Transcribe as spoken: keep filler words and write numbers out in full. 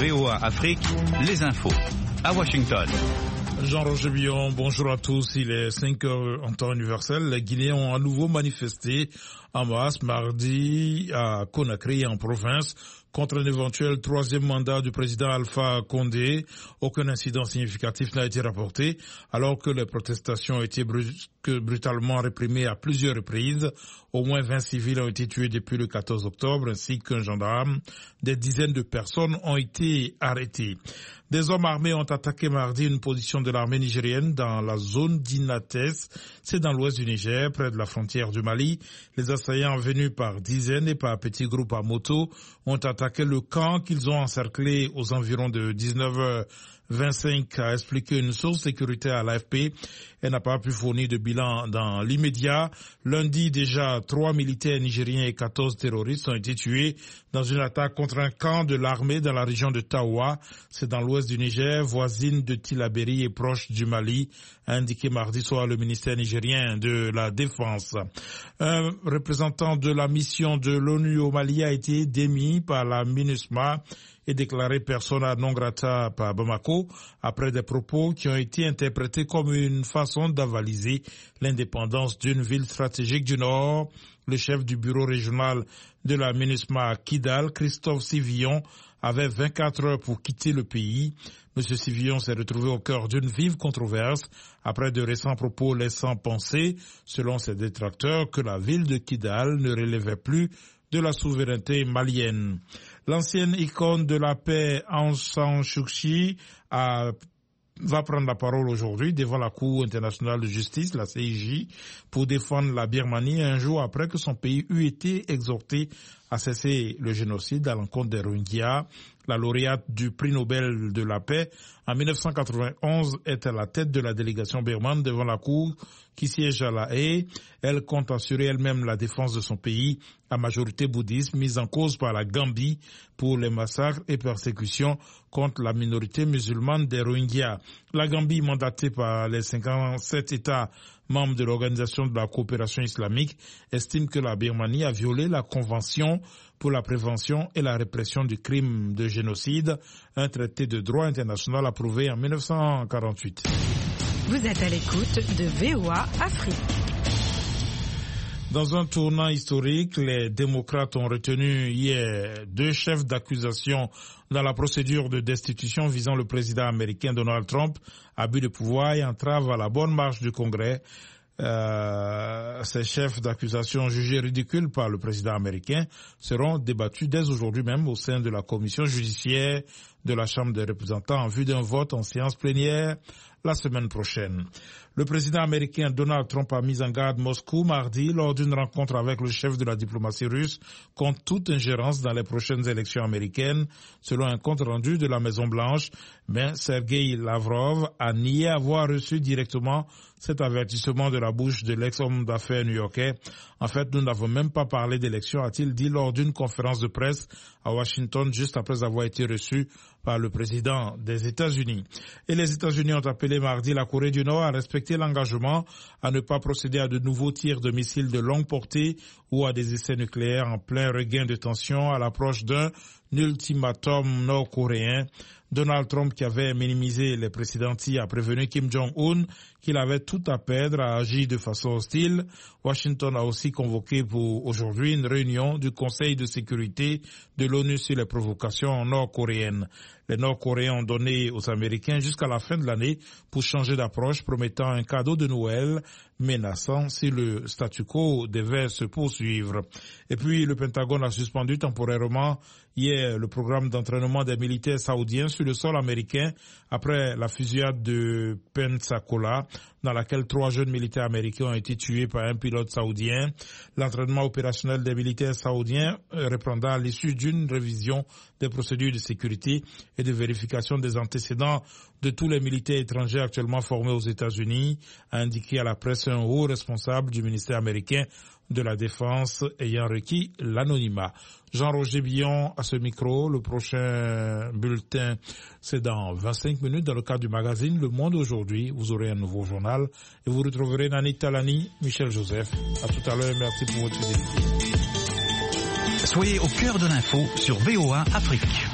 V O A Afrique, les infos. À Washington. Jean-Roger Billon, bonjour à tous. Il est cinq heures en temps universel. Les Guinéens ont à nouveau manifesté en masse mardi à Conakry, en province, contre un éventuel troisième mandat du président Alpha Condé. Aucun incident significatif n'a été rapporté, alors que les protestations ont été brusques, brutalement réprimées à plusieurs reprises. Au moins vingt civils ont été tués depuis le quatorze octobre, ainsi qu'un gendarme. Des dizaines de personnes ont été arrêtées. Des hommes armés ont attaqué mardi une position de l'armée nigérienne dans la zone d'Inates. C'est dans l'ouest du Niger, près de la frontière du Mali. Les assaillants venus par dizaines et par petits groupes à moto ont attaqué le camp qu'ils ont encerclé aux environs de dix-neuf heures vingt-cinq, a expliqué une source sécuritaire à l'A F P. Elle n'a pas pu fournir de bilan dans l'immédiat. Lundi, déjà, trois militaires nigériens et quatorze terroristes ont été tués dans une attaque contre un camp de l'armée dans la région de Tawa. C'est dans l'ouest du Niger, voisine de Tillabéri et proche du Mali, a indiqué mardi soir le ministère nigérien de la Défense. Un représentant de la mission de l'ONU au Mali a été démis par la MINUSMA et déclaré persona non grata par Bamako après des propos qui ont été interprétés comme une façon d'avaliser l'indépendance d'une ville stratégique du Nord. Le chef du bureau régional de la MINUSMA à Kidal, Christophe Sivillon, avait vingt-quatre heures pour quitter le pays. Monsieur Sivillon s'est retrouvé au cœur d'une vive controverse après de récents propos laissant penser, selon ses détracteurs, que la ville de Kidal ne relevait plus de la souveraineté malienne. L'ancienne icône de la paix Aung San Suu Kyi a va prendre la parole aujourd'hui devant la Cour internationale de justice, la C I J, pour défendre la Birmanie un jour après que son pays eut été exhorté à cesser le génocide à l'encontre des Rohingyas. La lauréate du prix Nobel de la paix en mille neuf cent quatre-vingt-onze est à la tête de la délégation birmane devant la Cour qui siège à La Haye. Elle compte assurer elle-même la défense de son pays à majorité bouddhiste, mise en cause par la Gambie pour les massacres et persécutions contre la minorité musulmane des Rohingyas. La Gambie, mandatée par les cinquante-sept États membres de l'Organisation de la coopération islamique, estime que la Birmanie a violé la Convention pour la prévention et la répression du crime de génocide, un traité de droit international approuvé en mille neuf cent quarante-huit. Vous êtes à l'écoute de V O A Afrique. Dans un tournant historique, les démocrates ont retenu hier deux chefs d'accusation dans la procédure de destitution visant le président américain Donald Trump, abus de pouvoir et entrave à la bonne marche du Congrès. Euh, ces chefs d'accusation jugés ridicules par le président américain seront débattus dès aujourd'hui même au sein de la commission judiciaire de la Chambre des représentants en vue d'un vote en séance plénière la semaine prochaine. Le président américain Donald Trump a mis en garde Moscou mardi lors d'une rencontre avec le chef de la diplomatie russe contre toute ingérence dans les prochaines élections américaines, selon un compte rendu de la Maison-Blanche. Mais Sergei Lavrov a nié avoir reçu directement cet avertissement de la bouche de l'ex-homme d'affaires new-yorkais. En fait, nous n'avons même pas parlé d'élections, a-t-il dit lors d'une conférence de presse à Washington juste après avoir été reçu par le président des États-Unis. Et les États-Unis ont appelé mardi la Corée du Nord à respecter l'engagement à ne pas procéder à de nouveaux tirs de missiles de longue portée ou à des essais nucléaires en plein regain de tension à l'approche d'un ultimatum nord-coréen. Donald Trump, qui avait minimisé les précédents tirs, a prévenu Kim Jong-un qu'il avait tout à perdre à agir de façon hostile. Washington a aussi convoqué pour aujourd'hui une réunion du Conseil de sécurité de l'ONU sur les provocations nord-coréennes. Les Nord-Coréens ont donné aux Américains jusqu'à la fin de l'année pour changer d'approche, promettant un cadeau de Noël menaçant si le statu quo devait se poursuivre. Et puis, le Pentagone a suspendu temporairement hier le programme d'entraînement des militaires saoudiens sur le sol américain après la fusillade de Pensacola, dans laquelle trois jeunes militaires américains ont été tués par un pilote saoudien. L'entraînement opérationnel des militaires saoudiens reprendra à l'issue d'une révision des procédures de sécurité et de vérification des antécédents de tous les militaires étrangers actuellement formés aux États-Unis, a indiqué à la presse un haut responsable du ministère américain de la Défense ayant requis l'anonymat. Jean-Roger Billon à ce micro. Le prochain bulletin, c'est dans vingt-cinq minutes dans le cadre du magazine Le Monde aujourd'hui. Vous aurez un nouveau journal et vous retrouverez Nani Talani, Michel Joseph. À tout à l'heure, merci pour votre fidélité. Soyez au cœur de l'info sur V O A Afrique.